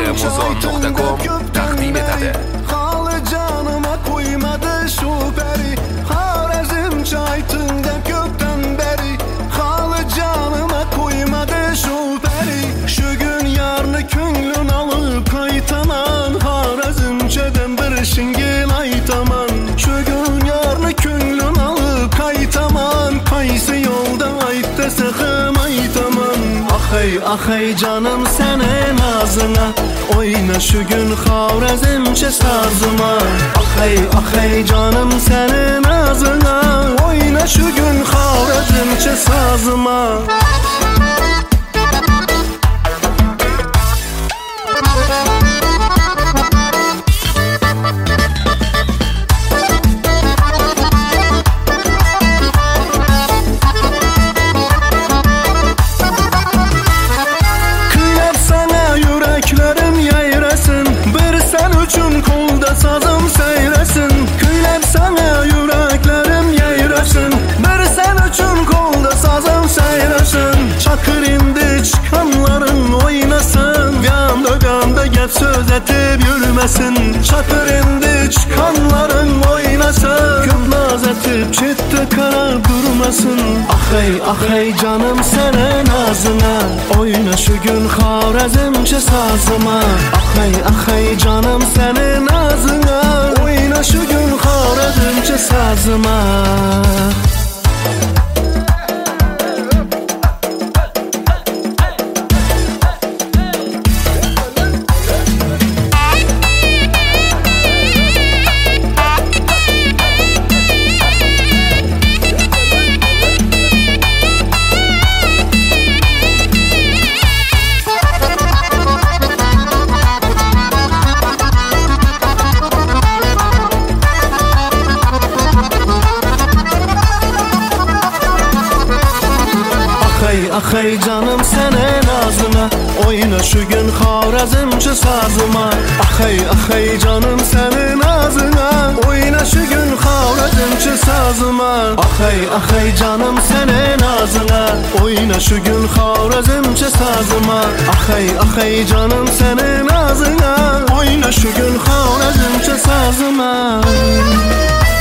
Muzon.com taqdim etadi. Hali canıma koymadı şu peri, Xorazmcha aytindi ko'pdan beri. Hali canıma koymadı şu peri, şu gün yarni ko'nglim alıp qaytaman. Xorazmchadan bir shingil aytaman, şu gün yarni ko'nglim alıp qaytaman. Qaysi yo'lda ayt desam aytaman. Axay canım senin ağzına, oyna şu gün Xorazmcha sazıma. Axay canım senin ağzına, oyna şu gün Xorazmcha sazıma. Kolda sazım seyresin, küylep sana yüreklerim yeğresin. Bir sen üçün kolda sazım seyresin. Çakır indi çıkanların oynasın, Ganda geç söz etip yürümesin. Çakır indi çıkanların oynasın, Köp naz etip ciddi karar durmasın. Axay canım senin ağzına, oyna şu gün Xorazmcha sazıma. Axay canım senin ağzına, oyna şu gün Xorazmcha sazıma. Axay canım senin ağzına, oyna şu gün Xorazmcha sazıma. Axay canım senin ağzına, oyna şu gün Xorazmcha sazıma. Axay canım senin ağzına, oyna şu gün Xorazmcha sazıma. Axay canım senin ağzına, oyna şu gün Xorazmcha sazıma.